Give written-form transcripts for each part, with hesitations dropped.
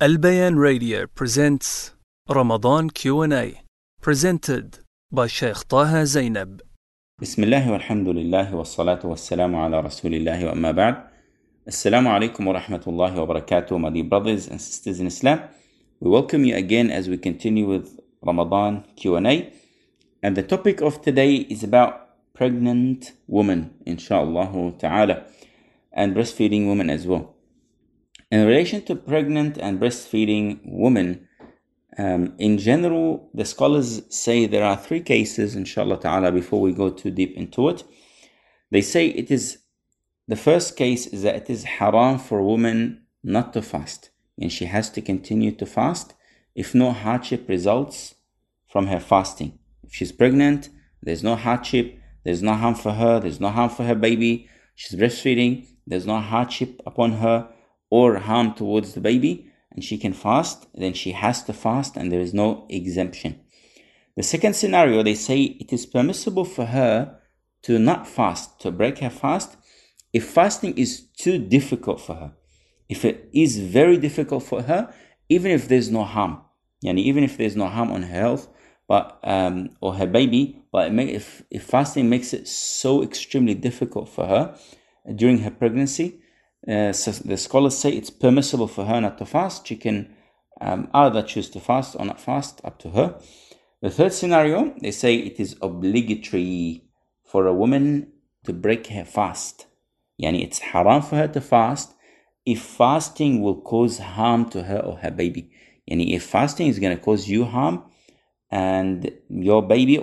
Al-Bayan Radio presents Ramadan Q&A, presented by Sheikh Taha Zainab. Bismillah walhamdulillah wa salatu wa salamu ala rasulillah wa amma ba'd. Assalamu alaikum wa rahmatullahi wa barakatuh, my dear brothers and sisters in Islam. We welcome you again as we continue with Ramadan Q&A. And the topic of today is about pregnant women, inshallah ta'ala, and breastfeeding women as well. In relation to pregnant and breastfeeding women, in general, the scholars say there are three cases, inshallah ta'ala, before we go too deep into it. They say the first case is that it is haram for a woman not to fast, and she has to continue to fast if no hardship results from her fasting. If she's pregnant, there's no hardship, there's no harm for her, there's no harm for her baby. She's breastfeeding, there's no hardship upon her or harm towards the baby, and she can fast, then she has to fast and there is no exemption. The second scenario, they say it is permissible for her to not fast, to break her fast, if fasting is too difficult for her. If it is very difficult for her, even if there's no harm, even if there's no harm on her health but or her baby, but if fasting makes it so extremely difficult for her during her pregnancy, so the scholars say it's permissible for her not to fast. She can either choose to fast or not fast, up to her. The third scenario, they say it is obligatory for a woman to break her fast. It's haram for her to fast if fasting will cause harm to her or her baby. If fasting is going to cause you harm and your baby,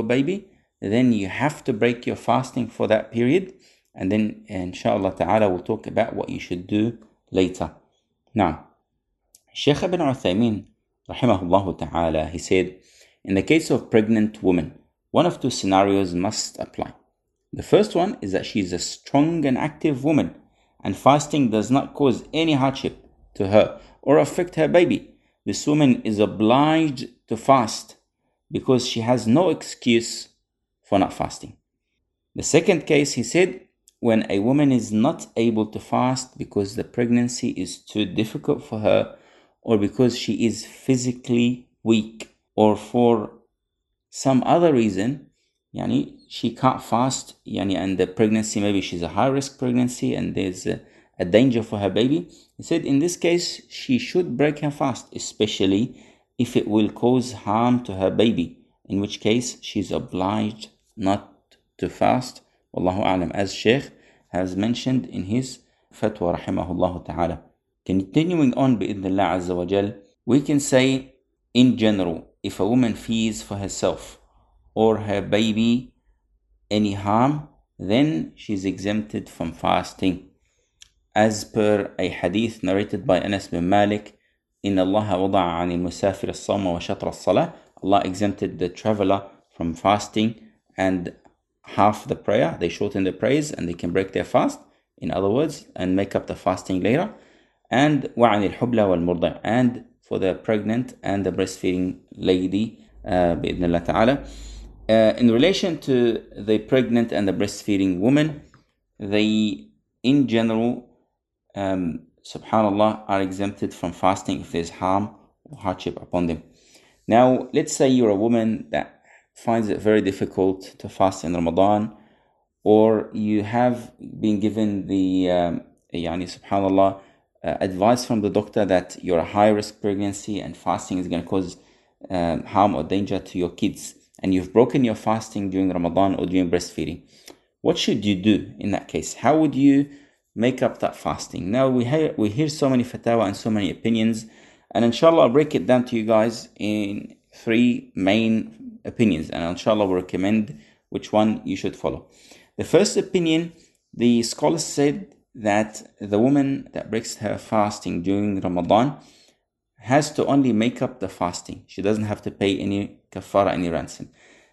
then you have to break your fasting for that period. And then, inshallah ta'ala, we'll talk about what you should do later. Now, Shaykh ibn Uthaymeen, rahimahullah ta'ala, he said, in the case of pregnant woman, one of two scenarios must apply. The first one is that she is a strong and active woman, and fasting does not cause any hardship to her or affect her baby. This woman is obliged to fast because she has no excuse for not fasting. The second case, he said, when a woman is not able to fast because the pregnancy is too difficult for her, or because she is physically weak, or for some other reason, she can't fast, and the pregnancy, maybe she's a high-risk pregnancy and there's a danger for her baby. He said in this case, she should break her fast, especially if it will cause harm to her baby, in which case she's obliged not to fast. Wallahu a'lam, as Sheikh has mentioned in his fatwa, rahimahullah ta'ala. Continuing on, bi'idhnillah azza wa jal, we can say, in general, if a woman fears for herself or her baby any harm, then she's exempted from fasting. As per a hadith narrated by Anas bin Malik, إِنَّ اللَّهَ وَضَعَ عَنِ الْمُسَافِرِ الصَّوْمَ وَشَطْرَ الصَّلَاةِ, Allah exempted the traveler from fasting and half the prayer. They shorten the prayers and they can break their fast, in other words, and make up the fasting later. And وَعَنِ الْحُبْلَ وَالْمُرْضِعِ, and for the pregnant and the breastfeeding lady, بإذن ta'ala. In relation to the pregnant and the breastfeeding woman, they in general, subhanallah, are exempted from fasting if there's harm or hardship upon them. Now, let's say you're a woman that finds it very difficult to fast in Ramadan, or you have been given the subhanallah, advice from the doctor that you're a high-risk pregnancy and fasting is going to cause harm or danger to your kids, and you've broken your fasting during Ramadan or during breastfeeding. What should you do in that case? How would you make up that fasting? Now, we hear so many fatwa and so many opinions, and inshallah I'll break it down to you guys in three main opinions, and inshallah we'll recommend which one you should follow. The first opinion, the scholars said that the woman that breaks her fasting during Ramadan has to only make up the fasting. She doesn't have to pay any kafara, any ransom.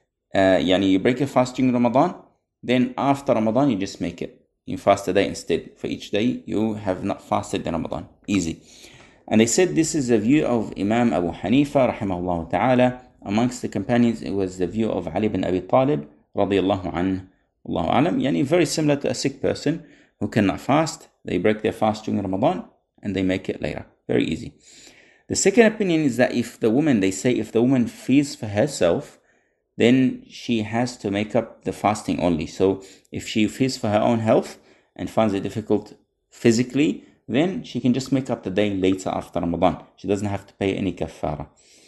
You break your fast during Ramadan, then after Ramadan you just make it. You fast a day instead. For each day you have not fasted in Ramadan. Easy. And they said this is the view of Imam Abu Hanifa, rahimahullah ta'ala. Amongst the companions, it was the view of Ali bin Abi Talib, radiyallahu anhu, Allahu alam. Very similar to a sick person who cannot fast. They break their fast during Ramadan and they make it later. Very easy. The second opinion is that if the woman feeds for herself, then she has to make up the fasting only. So if she feeds for her own health and finds it difficult physically, then she can just make up the day later after Ramadan. She doesn't have to pay any kafara.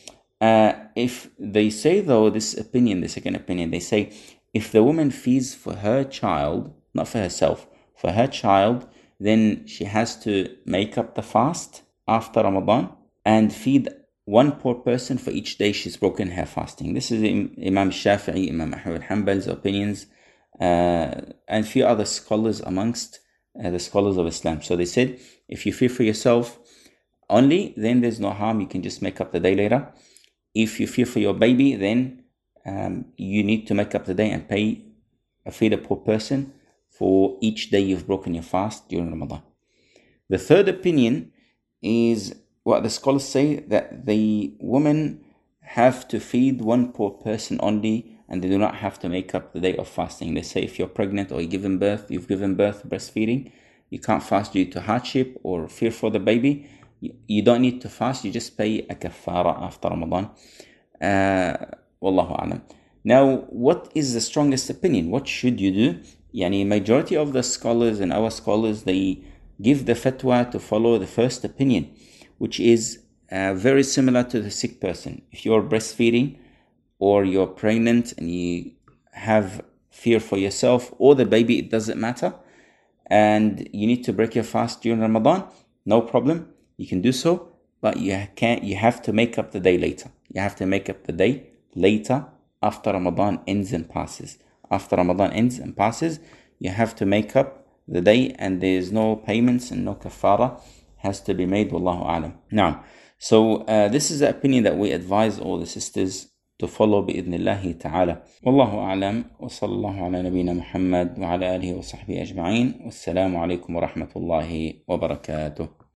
If they say though, the second opinion, they say if the woman feeds for her child, not for herself, for her child, then she has to make up the fast after Ramadan and feed one poor person for each day she's broken her fasting. This is Imam Shafi'i, Imam Ahmad Hanbal's opinions, and few other scholars amongst the scholars of Islam. So they said, if you feed for yourself only, then there's no harm, you can just make up the day later. If you feed for your baby, then you need to make up the day and feed a poor person for each day you've broken your fast during Ramadan. The third opinion is what the scholars say, that the women have to feed one poor person only, and they do not have to make up the day of fasting. They say if you're pregnant or you've given birth breastfeeding, you can't fast due to hardship or fear for the baby. You don't need to fast, you just pay a kafara after Ramadan. Wallahu a'lam. Now, what is the strongest opinion? What should you do? Majority of the scholars and our scholars, they give the fatwa to follow the first opinion, which is very similar to the sick person. If you're breastfeeding or you're pregnant and you have fear for yourself or the baby, it doesn't matter, and you need to break your fast during Ramadan, no problem, you can do so, but you have to make up the day later. You have to make up the day later after Ramadan ends and passes. After Ramadan ends and passes, you have to make up the day, and there is no payments and no kafara has to be made. Wallahu a'lam. Now, so this is the opinion that we advise all the sisters to follow bi'idhnillahi ta'ala. Wallahu a'lam, wa sallallahu ala nabiyyina Muhammad wa ala alihi wa sahbihi ajma'in. Wassalamu alaikum wa rahmatullahi wa barakatuh.